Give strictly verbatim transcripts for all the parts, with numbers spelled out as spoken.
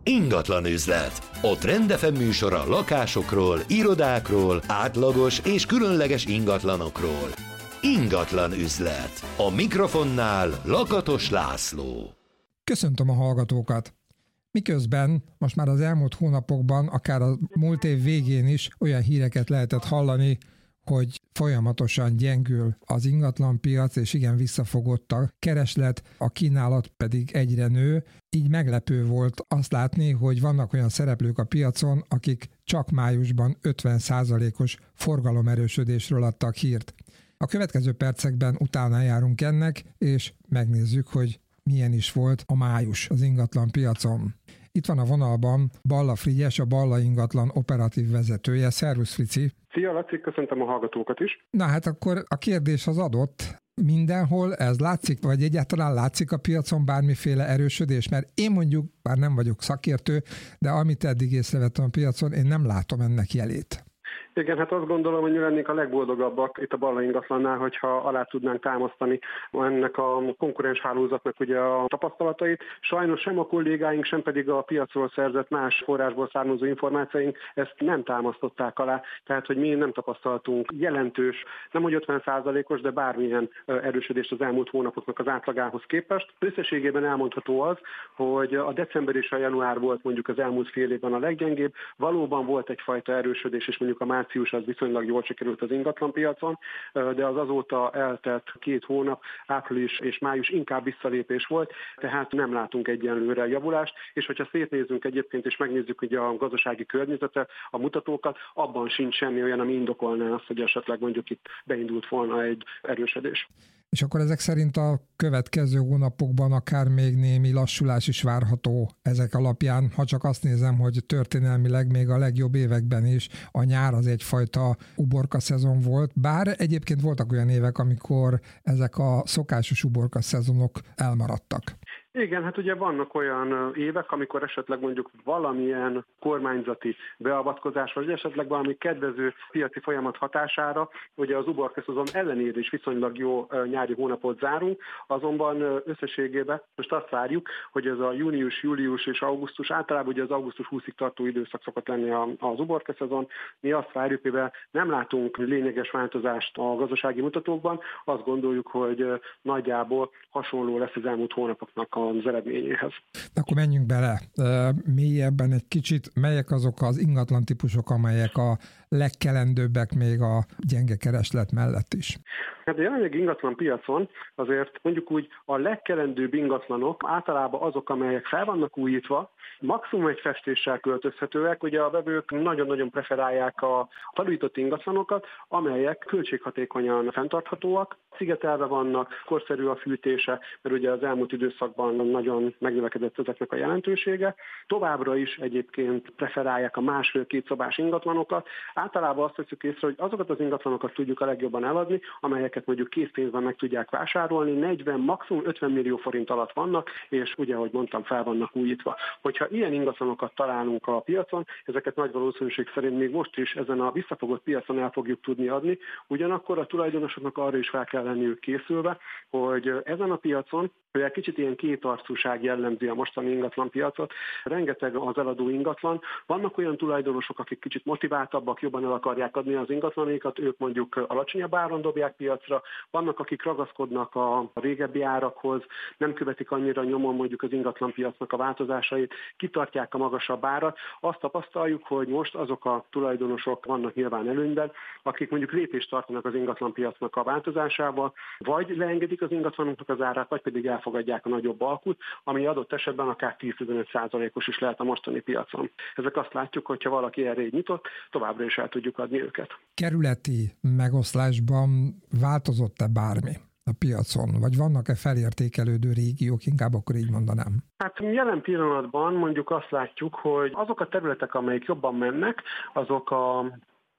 Ingatlan üzlet. A Trend ef em műsora lakásokról, irodákról, átlagos és különleges ingatlanokról. Ingatlan üzlet. A mikrofonnál Lakatos László. Köszöntöm a hallgatókat! Miközben most már az elmúlt hónapokban, akár a múlt év végén is olyan híreket lehetett hallani, hogy folyamatosan gyengül az ingatlanpiac, és igen visszafogott a kereslet, a kínálat pedig egyre nő. Így meglepő volt azt látni, hogy vannak olyan szereplők a piacon, akik csak májusban ötven százalékos forgalomerősödésről adtak hírt. A következő percekben utána járunk ennek, és megnézzük, hogy milyen is volt a május az ingatlan piacon. Itt van a vonalban Balla Frigyes, a Balla Ingatlan operatív vezetője. Szervusz, Frici! Szia, Laci, köszöntöm a hallgatókat is. Na hát akkor a kérdés az adott. Mindenhol ez látszik, vagy egyáltalán látszik a piacon bármiféle erősödés? Mert én mondjuk, bár nem vagyok szakértő, de amit eddig észrevettem a piacon, én nem látom ennek jelét. Igen, hát azt gondolom, hogy mi lennénk a legboldogabbak itt a Balla Ingatlannál, hogyha alá tudnánk támasztani ennek a konkurens hálózatnak ugye a tapasztalatait. Sajnos sem a kollégáink, sem pedig a piacról szerzett más forrásból származó információink ezt nem támasztották alá. Tehát, hogy mi nem tapasztaltunk jelentős, nem hogy ötven százalékos, de bármilyen erősödést az elmúlt hónapoknak az átlagához képest. Összességében elmondható az, hogy a december és a január volt mondjuk az elmúlt fél évben a leggyengébb. Valóban volt egyfajta erősödés, és mondjuk a március az viszonylag jól sikerült az ingatlanpiacon, de az azóta eltelt két hónap, április és május inkább visszalépés volt, tehát nem látunk egyenlőre javulást, és hogyha szétnézzünk egyébként, és megnézzük ugye a gazdasági környezetet, a mutatókat, abban sincs semmi olyan, ami indokolná azt, hogy esetleg mondjuk itt beindult volna egy erősödés. És akkor ezek szerint a következő hónapokban akár még némi lassulás is várható ezek alapján, ha csak azt nézem, hogy történelmileg még a legjobb években is a nyár az egyfajta uborka szezon volt, bár egyébként voltak olyan évek, amikor ezek a szokásos uborka szezonok elmaradtak. Igen, hát ugye vannak olyan évek, amikor esetleg mondjuk valamilyen kormányzati beavatkozás, vagy esetleg valami kedvező piaci folyamat hatására, ugye az uborka szezon ellenére is viszonylag jó nyári hónapot zárunk, azonban összességében most azt várjuk, hogy ez a június, július és augusztus, általában ugye az augusztus huszadikáig tartó időszak szokott lenni az uborka szezon. Mi azt várjuk, mivel nem látunk lényeges változást a gazdasági mutatókban, azt gondoljuk, hogy nagyjából hasonló lesz az elmúlt hónapoknak az eredményéhez. Akkor menjünk bele mélyebben egy kicsit, melyek azok az ingatlan típusok, amelyek a legkelendőbbek még a gyenge kereslet mellett is? Hát a jelenlegi ingatlan piacon azért mondjuk úgy a legkelendőbb ingatlanok általában azok, amelyek fel vannak újítva, maximum egy festéssel költözhetőek. Ugye a vevők nagyon-nagyon preferálják a felújított ingatlanokat, amelyek költséghatékonyan fenntarthatóak, szigetelve vannak, korszerű a fűtése, mert ugye az elmúlt időszakban nagyon megnövekedett ezeknek a jelentősége. Továbbra is egyébként preferálják a másfél-két szobás ingatlanokat. Általában azt veszük észre, hogy azokat az ingatlanokat tudjuk a legjobban eladni, amelyeket mondjuk készpénzben meg tudják vásárolni, negyven, maximum ötven millió forint alatt vannak, és ugye, ahogy mondtam, fel vannak újítva. Hogyha ilyen ingatlanokat találunk a piacon, ezeket nagy valószínűség szerint még most is ezen a visszafogott piacon el fogjuk tudni adni, ugyanakkor a tulajdonosoknak arra is fel kell lenniük készülve, hogy ezen a piacon egy kicsit ilyen kétarcúság jellemzi a mostani ingatlan piacot. Rengeteg az eladó ingatlan. Vannak olyan tulajdonosok, akik kicsit motiváltabbak, jobban el akarják adni az ingatlanaikat, ők mondjuk alacsonyabb áron dobják piacra. Vannak, akik ragaszkodnak a régebbi árakhoz, nem követik annyira nyomon mondjuk az ingatlan piacnak a változásait, kitartják a magasabb árat. Azt tapasztaljuk, hogy most azok a tulajdonosok vannak nyilván előnyben, akik mondjuk lépést tartanak az ingatlan piacnak a változásával, vagy leengedik az ingatlanoknak az árát, vagy pedig elfogadják a nagyobb alkut, ami adott esetben akár tíz-tizenöt százalékos is lehet a mostani piacon. Ezek azt látjuk, hogyha valaki erre így nyitott, továbbra is el tudjuk adni őket. Kerületi megoszlásban változott-e bármi a piacon, vagy vannak-e felértékelődő régiók, inkább akkor így mondanám? Hát jelen pillanatban mondjuk azt látjuk, hogy azok a területek, amelyek jobban mennek, azok a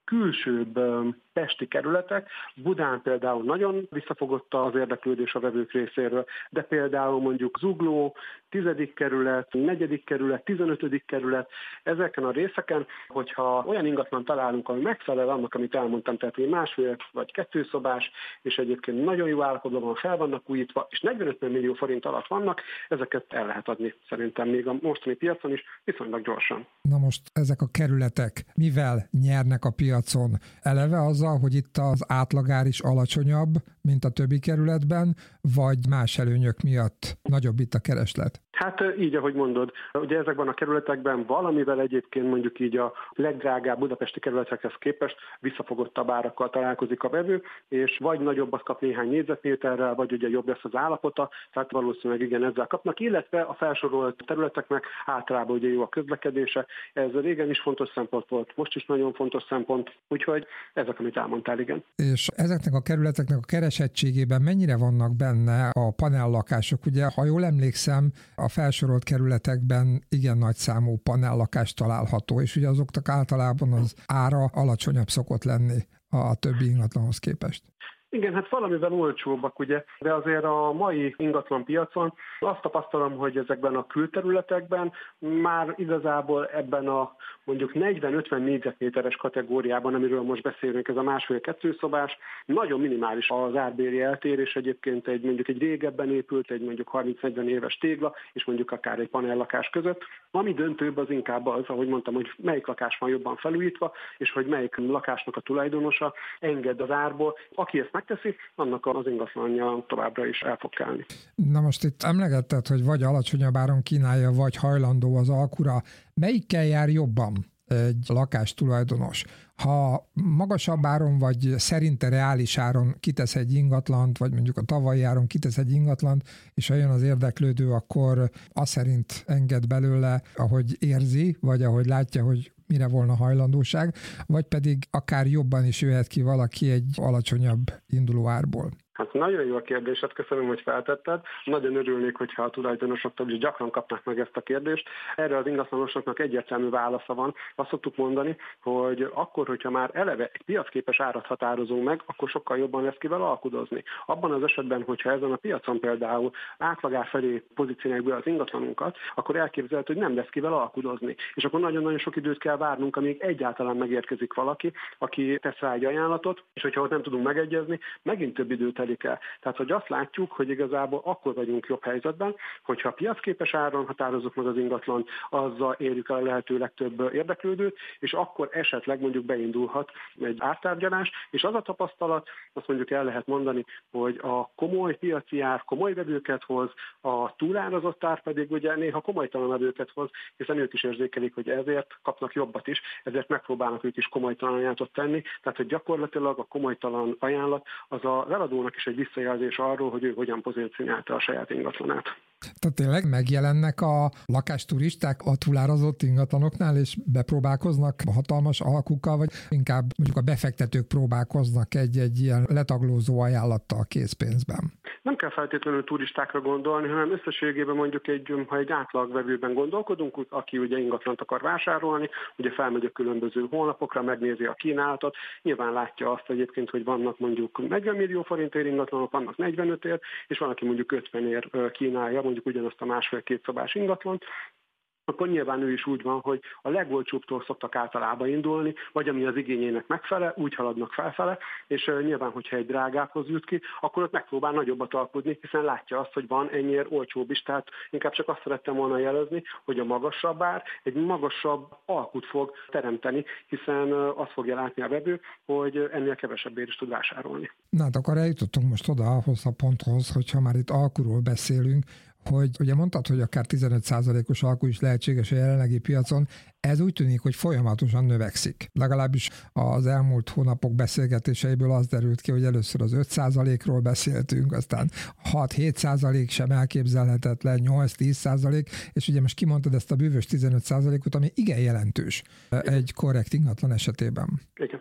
külsőbb pesti kerületek. Budán például nagyon visszafogott az érdeklődés a vevők részéről, de például mondjuk Zugló, tizedik kerület, negyedik kerület, tizenötödik kerület, ezeken a részeken, hogyha olyan ingatlan találunk, ami megfelel annak, amit elmondtam, tehát hogy másfél vagy kettőszobás, és egyébként nagyon jó állapotban van, fel vannak újítva, és negyvenöt millió forint alatt vannak, ezeket el lehet adni szerintem még a mostani piacon is viszonylag gyorsan. Na most ezek a kerületek mivel nyernek a piacon? Eleve azzal, hogy itt az átlagár is alacsonyabb, mint a többi kerületben, vagy más előnyök miatt nagyobb itt a kereslet? Hát így, ahogy mondod, ugye ezekben a kerületekben valamivel egyébként mondjuk így a legdrágább budapesti kerületekhez képest visszafogottabb árakkal találkozik a vevő, és vagy nagyobbat kap néhány négyzetméterrel, vagy ugye jobb lesz az állapota, tehát valószínűleg igen, ezzel kapnak, illetve a felsorolt területeknek általában ugye jó a közlekedése, ez régen is fontos szempont volt, most is nagyon fontos szempont, úgyhogy ezek, amit elmondtál, igen. És ezeknek a kerületeknek a keresettségében mennyire vannak benne a panellakások? Ugye, ha jól emlékszem, a felsorolt kerületekben igen nagy számú panellakás található, és ugye azoknak általában az ára alacsonyabb szokott lenni a többi ingatlanhoz képest. Igen, hát valamivel olcsóbbak, ugye, de azért a mai ingatlan piacon azt tapasztalom, hogy ezekben a külterületekben már igazából ebben a mondjuk negyven-ötven négyzetméteres kategóriában, amiről most beszélünk, ez a másfél-kettő szobás, nagyon minimális az árbéri eltérés, egyébként egy mondjuk egy régebben épült, egy mondjuk harminc-negyven éves tégla, és mondjuk akár egy panellakás között. Ami döntőbb, az inkább az, ahogy mondtam, hogy melyik lakás van jobban felújítva, és hogy melyik lakásnak a tulajdonosa enged az árból. Aki ezt megteszi, annak az ingatlanja továbbra is el fog kelni. Na most itt emlegetted, hogy vagy alacsonyabb áron kínálja, vagy hajlandó az alkura. Melyikkel jár jobban egy lakástulajdonos? Ha magasabb áron, vagy szerinte reális áron kitesz egy ingatlant, vagy mondjuk a tavalyi áron kitesz egy ingatlant, és ha jön az érdeklődő, akkor az szerint enged belőle, ahogy érzi, vagy ahogy látja, hogy mire volna hajlandóság, vagy pedig akár jobban is jöhet ki valaki egy alacsonyabb induló árból. Hát nagyon jó a kérdésed, köszönöm, hogy feltetted. Nagyon örülnék, hogyha a tulajdonosoktól is gyakran kapnak meg ezt a kérdést. Erre az ingatlanosoknak egyértelmű válasza van. Azt szoktuk mondani, hogy akkor, hogyha már eleve egy piacképes árat határozunk meg, akkor sokkal jobban lesz kivel alkudozni. Abban az esetben, hogyha ezen a piacon például átlagár felé pozícionáljuk be az ingatlanunkat, akkor elképzelhető, hogy nem lesz kivel alkudozni. És akkor nagyon-nagyon sok időt kell várnunk, amíg egyáltalán megérkezik valaki, aki tesz rá egy ajánlatot, és hogyha ott nem tudunk megegyezni, megint több időt el. Tehát, hogy azt látjuk, hogy igazából akkor vagyunk jobb helyzetben, hogyha piacképes áron határozzuk meg az ingatlan, azzal érjük el a lehető legtöbb érdeklődőt, és akkor esetleg mondjuk beindulhat egy ártárgyalás, és az a tapasztalat, azt mondjuk el lehet mondani, hogy a komoly piaci ár komoly vevőket hoz, a túlárazott ár pedig ugye néha komolytalan vevőket hoz, hiszen ők is érzékelik, hogy ezért kapnak jobbat is, ezért megpróbálnak ők is komolytalan ajánlatot tenni, tehát hogy gyakorlatilag a komolytalan ajánlat az a eladónak is egy visszajelzés arról, hogy ő hogyan pozícionálta a saját ingatlanát. Tehát tényleg megjelennek a lakásturisták a túlárazott ingatlanoknál, és bepróbálkoznak hatalmas alkukkal, vagy inkább mondjuk a befektetők próbálkoznak egy-egy ilyen letaglózó ajánlattal készpénzben? Nem kell feltétlenül turistákra gondolni, hanem összességében mondjuk egy, ha egy átlagvevőben gondolkodunk, aki ugye ingatlant akar vásárolni, ugye felmegy a különböző honlapokra, megnézi a kínálatot, nyilván látja azt egyébként, hogy vannak mondjuk negyven millió forintért ingatlanok, vannak negyvenötért, és van, aki mondjuk ötvenért kínálja, mondjuk ugyanazt a másfél-két szobás ingatlant, akkor nyilván ő is úgy van, hogy a legolcsóbbtól szoktak általában indulni, vagy ami az igényének megfelel, úgy haladnak felfele, és nyilván, hogyha egy drágábbhoz jut ki, akkor ott megpróbál nagyobbat alkudni, hiszen látja azt, hogy van ennyire olcsóbb is, tehát inkább csak azt szerettem volna jelezni, hogy a magasabb ár egy magasabb alkut fog teremteni, hiszen azt fogja látni a vevő, hogy ennél kevesebbért is tud vásárolni. Na hát akkor eljutottunk most oda ahhoz a ponthoz, hogyha már itt alkuról beszélünk, hogy ugye mondtad, hogy akár tizenöt százalékos alkú is lehetséges a jelenlegi piacon, ez úgy tűnik, hogy folyamatosan növekszik. Legalábbis az elmúlt hónapok beszélgetéseiből az derült ki, hogy először az öt százalékról beszéltünk, aztán hat-hét százalék sem elképzelhetetlen, nyolc-tíz százalék, és ugye most kimondtad ezt a bűvös tizenöt százalékot, ami igen jelentős egy korrekt ingatlan esetében. Igen.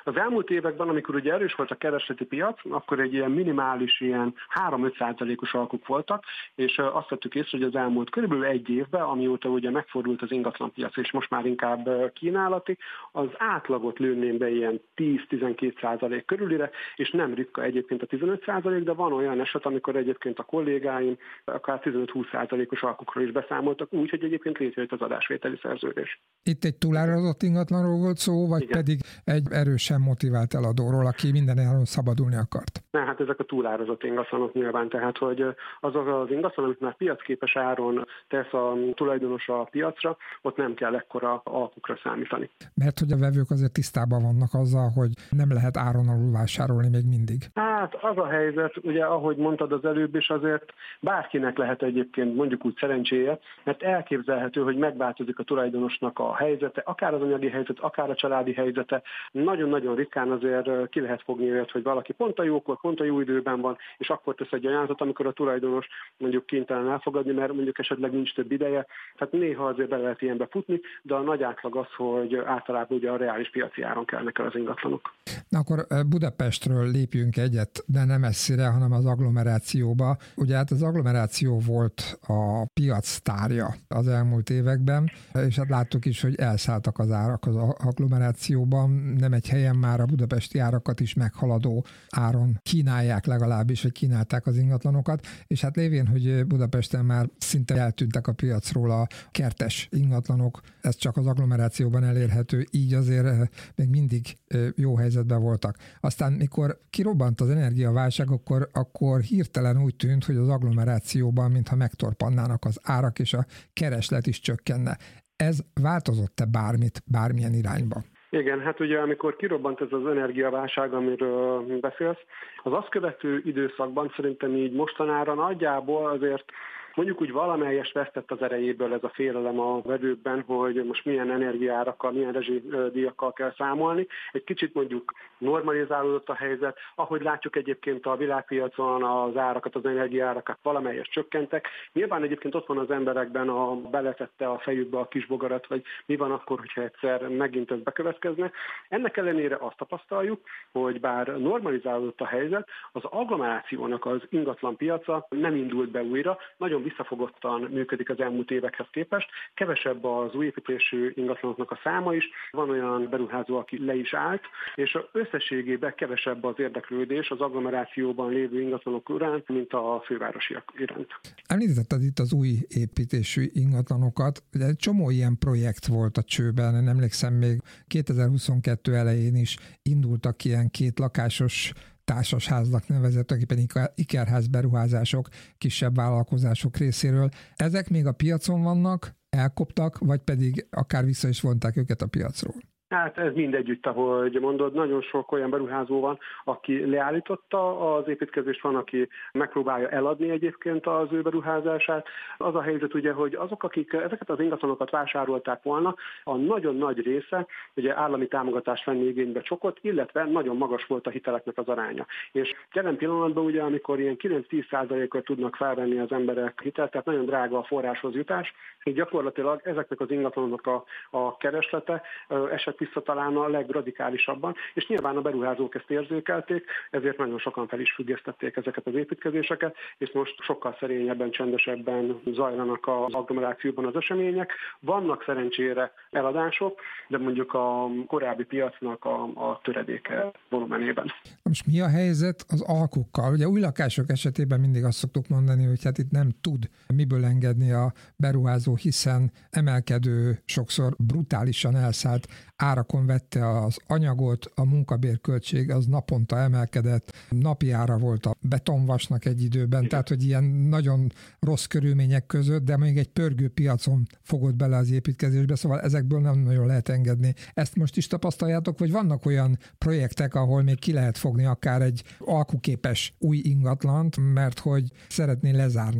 Az elmúlt években, amikor ugye erős volt a keresleti piac, akkor egy ilyen minimális, ilyen három-öt százalékos alkuk voltak, és azt vettük észre, hogy az elmúlt körülbelül egy évben, amióta ugye megfordult az ingatlanpiac, és most már inkább kínálati, az átlagot lőném be ilyen tíz-tizenkét százalék körülire, és nem ritka egyébként a tizenöt százalék, de van olyan eset, amikor egyébként a kollégáim akár tizenöt-húsz százalékos alkukról is beszámoltak, úgy, hogy egyébként létrejött az adásvételi szerződés. Itt egy túlárazott ingatlanról volt szó, vagy igen, pedig egy erősen motivált eladóról, aki minden áron szabadulni akart? Ne, hát ezek a túlárazott ingatlanok nyilván, tehát hogy azok az ingatlan, amit már piacképes áron tesz a tulajdonos a piacra, ott nem kell ekkora alkukra számítani. Mert hogy a vevők azért tisztában vannak azzal, hogy nem lehet áron alul vásárolni még mindig. Hát az a helyzet, ugye ahogy mondtad az előbb is, azért bárkinek lehet egyébként mondjuk úgy szerencséje, mert elképzelhető, hogy megváltozik a tulajdonosnak a helyzete, akár az anyagi helyzet, akár a családi helyzete. Nagyon-nagyon ritkán azért ki lehet fogni olyat, hogy valaki pont a jókor, pont a jó időben van, és akkor tesz egy ajánlatot, amikor a tulajdonos mondjuk kénytelen elfogadni, mert mondjuk esetleg nincs több ideje. Tehát néha azért be lehet ilyenbe futni, de a nagy átlag az, hogy általában ugye a reális piaci áron kelnek el az ingatlanok. Na akkor Budapestről lépjünk egyet, de nem messzire, hanem az agglomerációba. Ugye hát az agglomeráció volt a piac sztárja az elmúlt években, és hát láttuk is, hogy elszálltak az árak az agglomerációban. Nem egy helyen már a budapesti árakat is meghaladó áron kínálják legalábbis, vagy kínálták az ingatlanokat, és hát lévén, hogy Budapesten már szinte eltűntek a piacról a kertes ingatlanok, ez csak az agglomerációban elérhető, így azért még mindig jó helyzetben voltak. Aztán mikor kirobbant az energiaválság, akkor, akkor hirtelen úgy tűnt, hogy az agglomerációban mintha megtorpannának az árak, és a kereslet is csökkenne. Ez változott-e bármit, bármilyen irányba? Igen, hát ugye amikor kirobbant ez az energiaválság, amiről beszélsz, az azt követő időszakban szerintem így mostanára nagyjából azért mondjuk úgy valamelyest vesztett az erejéből ez a félelem a vevőkben, hogy most milyen energiárakkal, milyen rezsidíjakkal kell számolni. Egy kicsit mondjuk normalizálódott a helyzet, ahogy látjuk egyébként a világpiacon az árakat, az energiárakat valamelyest csökkentek. Nyilván egyébként ott van az emberekben, a beletette a fejükbe a kisbogarat, hogy mi van akkor, hogyha egyszer megint ez bekövetkezne. Ennek ellenére azt tapasztaljuk, hogy bár normalizálódott a helyzet, az agglomerációnak az ingatlan piaca nem indult be újra, nagyon visszafogottan működik az elmúlt évekhez képest. Kevesebb az újépítésű ingatlanoknak a száma is, van olyan beruházó, aki le is állt, és összességében kevesebb az érdeklődés az agglomerációban lévő ingatlanok iránt, mint a fővárosiak iránt. Említetted itt az új építésű ingatlanokat, de egy csomó ilyen projekt volt a csőben, nem emlékszem, még kétezer-huszonkettő elején is indultak ilyen két lakásos társasháznak nevezett, tulajdonképpen ikerház beruházások kisebb vállalkozások részéről. Ezek még a piacon vannak, elkoptak, vagy pedig akár vissza is vonták őket a piacról? Hát ez mindegyütt, ahogy mondod, nagyon sok olyan beruházó van, aki leállította az építkezést, van, aki megpróbálja eladni egyébként az ő beruházását. Az a helyzet ugye, hogy azok, akik ezeket az ingatlanokat vásárolták volna, a nagyon nagy része ugye állami támogatást venni igénybe csokott, illetve nagyon magas volt a hiteleknek az aránya. És jelen pillanatban ugye, amikor ilyen kilenc-tíz százalékot tudnak felvenni az emberek hitelt, tehát nagyon drága a forráshoz jutás, így gyakorlatilag ezeknek az ingatlanoknak a, a kereslete eset visszatalálna a legradikálisabban, és nyilván a beruházók ezt érzékelték, ezért nagyon sokan fel is függesztették ezeket az építkezéseket, és most sokkal szerényebben, csendesebben zajlanak az agglomerációban az események. Vannak szerencsére eladások, de mondjuk a korábbi piacnak a, a töredéke volumenében. Most mi a helyzet az alkukkal? Ugye új lakások esetében mindig azt szoktuk mondani, hogy hát itt nem tud miből engedni a beruházó, hiszen emelkedő, sokszor brutálisan elszállt árakon vette az anyagot, a munkabérköltség az naponta emelkedett, napi ára volt a betonvasnak egy időben, igen. Tehát hogy ilyen nagyon rossz körülmények között, de még egy pörgő piacon fogott bele az építkezésbe, szóval ezekből nem nagyon lehet engedni. Ezt most is tapasztaljátok, vagy vannak olyan projektek, ahol még ki lehet fogni akár egy alkuképes új ingatlant, mert hogy szeretné lezárni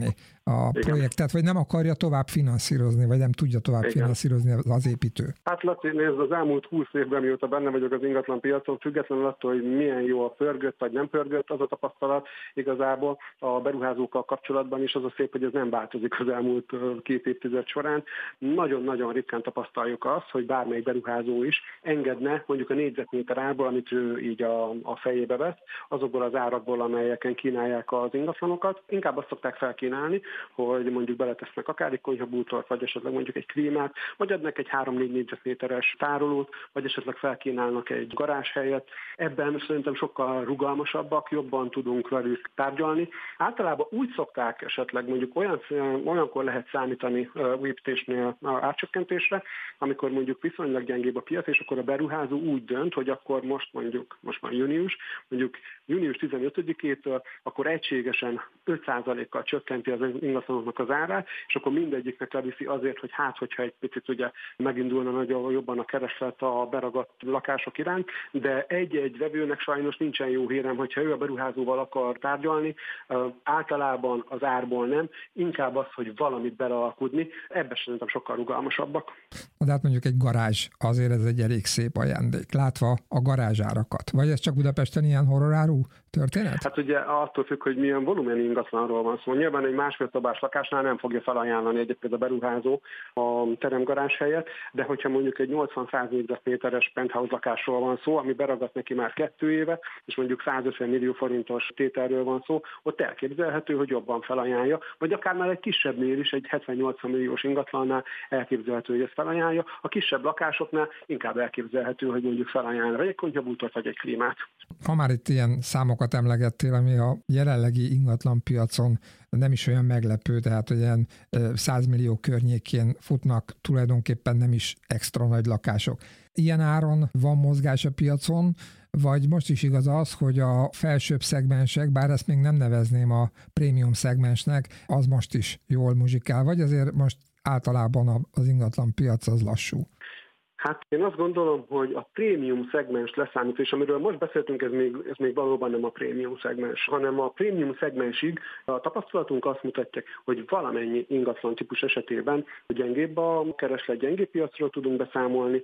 a Igen. projektet, vagy nem akarja tovább finanszírozni, vagy nem tudja tovább Igen. finanszírozni az építő? Hát Laci, nézd, az elmúlt húsz évben, mióta benne vagyok az ingatlan piacon, függetlenül attól, hogy milyen jó a pörgött, vagy nem pörgött, az a tapasztalat igazából a beruházókkal kapcsolatban is az a szép, hogy ez nem változik az elmúlt két évtized során. Nagyon-nagyon ritkán tapasztaljuk azt, hogy bármelyik beruházó is engedne mondjuk a négyzetméter árból, amit ő így a, a fejébe vesz, azokból az árakból, amelyeken kínálják az ingatlanokat. Inkább azt szokták felkínálni, hogy mondjuk beletesznek akár egy konyhabútort, vagy esetleg mondjuk egy klímát, vagy adnak egy három-négy négyzetméteres tárolót, vagy esetleg felkínálnak egy garázshelyet. Ebben szerintem sokkal rugalmasabbak, jobban tudunk velük tárgyalni. Általában úgy szokták esetleg mondjuk olyan, olyankor lehet számítani építésnél árcsökkentésre, amikor mondjuk viszonylag gyengébb a piac, és akkor a beruházó úgy dönt, hogy akkor most mondjuk, most már június, mondjuk június tizenötödikétől akkor egységesen öt százalékkal csökkenti az ingatlanoknak az árát, és akkor mindegyiknek leviszi azért, hogy hát, hogyha egy picit ugye megindulna nagyon jobban a kereslet a beragadt lakások iránt, de egy-egy vevőnek sajnos nincsen jó hírem, hogyha ő a beruházóval akar tárgyalni, általában az árból nem, inkább az, hogy valamit belealkudni, ebben szerintem sokkal rugalmasabbak. De hát mondjuk egy garázs, azért ez egy elég szép ajándék, látva a garázsárakat. Vagy ez csak Budapesten ilyen horrorárú történet? Hát ugye attól függ, hogy milyen volumenű ingatlanról van szó. Nyilván egy másfél szobás lakásnál nem fogja felajánlani egyébként a beruházó a teremgarázs helyet, de hogyha mondjuk egy nyolcvan-száz négyzetméteres penthouse lakásról van szó, ami beragadt neki már kettő éve, és mondjuk százötven millió forintos tételről van szó, ott elképzelhető, hogy jobban felajánlja, vagy akár már egy kisebbnél is, egy hetven-nyolcvan milliós ingatlannál elképzelhető, hogy ezt felajánlja. A kisebb lakásoknál inkább elképzelhető, hogy mondjuk felajánlja vagy egy konyhabútort, vagy egy klímát. Ha már itt ilyen számokat emlegettél, ami a jelenlegi ingatlanpiacon nem is olyan meglepő, tehát hogy ilyen száz millió környékén futnak tulajdonképpen nem is extra nagy lakások. Ilyen áron van mozgás a piacon, vagy most is igaz az, hogy a felsőbb szegmensek, bár ezt még nem nevezném a prémium szegmensnek, az most is jól muzsikál, vagy azért most általában az ingatlan piac az lassú? Hát én azt gondolom, hogy a prémium szegmens leszámítva, és amiről most beszéltünk, ez még, ez még valóban nem a prémium szegmens, hanem a prémium szegmensig a tapasztalatunk azt mutatja, hogy valamennyi ingatlan típus esetében gyengébb a kereslet, gyengébb piacról tudunk beszámolni.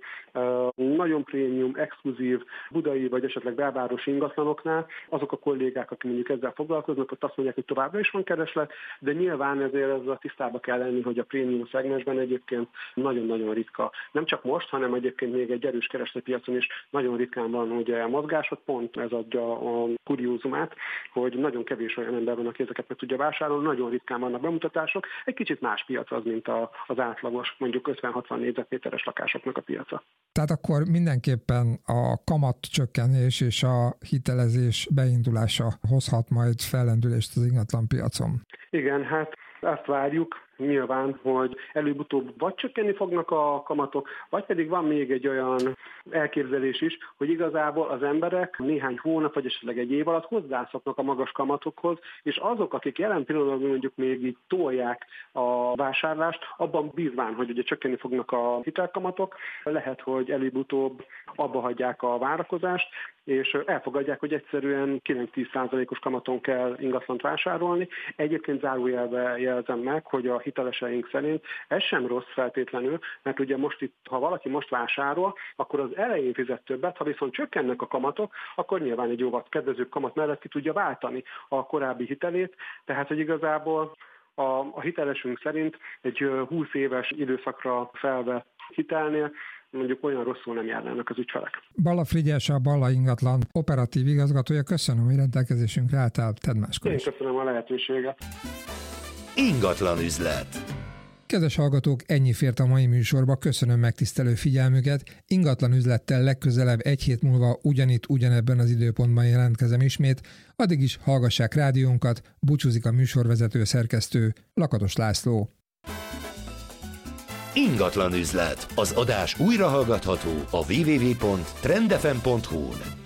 Nagyon prémium, exkluzív, budai vagy esetleg belvárosi ingatlanoknál azok a kollégák, akik mondjuk ezzel foglalkoznak, ott azt mondják, hogy továbbra is van kereslet, de nyilván ezért ezzel tisztába kell lenni, hogy a prémium szegmensben egyébként nagyon-nagyon ritka. Nem csak most, hanem hanem egyébként még egy erős keresletpiacon is nagyon ritkán van ugye mozgások, pont ez adja a kuriózumát, hogy nagyon kevés olyan ember van, aki ezeket meg tudja vásárolni, nagyon ritkán vannak bemutatások, egy kicsit más piac az, mint a, az átlagos, mondjuk ötven-hatvan négyzetméteres lakásoknak a piaca. Tehát akkor mindenképpen a kamatcsökkenés és a hitelezés beindulása hozhat majd fellendülést az ingatlan piacon. Igen, hát azt várjuk, nyilván, hogy előbb-utóbb vagy csökkenni fognak a kamatok, vagy pedig van még egy olyan elképzelés is, hogy igazából az emberek néhány hónap, vagy esetleg egy év alatt hozzászoknak a magas kamatokhoz, és azok, akik jelen pillanatban mondjuk még így tolják a vásárlást, abban bízván, hogy ugye csökkenni fognak a hitelkamatok, lehet, hogy előbb-utóbb abba hagyják a várakozást, és elfogadják, hogy egyszerűen kilenc-tíz százalékos kamaton kell ingatlant vásárolni. Egyébként zárójelbe jelzem meg, hogy a hiteleseink szerint ez sem rossz feltétlenül, mert ugye most itt, ha valaki most vásárol, akkor az elején fizet többet, ha viszont csökkennek a kamatok, akkor nyilván egy jóval kedvező kamat mellett ki tudja váltani a korábbi hitelét, tehát hogy igazából a, a hitelesünk szerint egy húsz éves időszakra felvett hitelnél mondjuk olyan rosszul nem járnának az ügyfelek. Balla Frigyes, a Balla Ingatlan operatív igazgatója, köszönöm, hogy rendelkezésünkre álltál, tedd máskor is. Én köszönöm a lehetőséget. Ingatlan üzlet. Kedves hallgatók, ennyi fért a mai műsorba, köszönöm megtisztelő figyelmüket. Ingatlan üzlettel legközelebb egy hét múlva ugyanitt, ugyanebben az időpontban jelentkezem ismét. Addig is hallgassák rádiónkat, búcsúzik a műsorvezető szerkesztő Lakatos László. Ingatlan üzlet. Az adás újra hallgatható a double-u double-u double-u pont trend f m pont h u-n.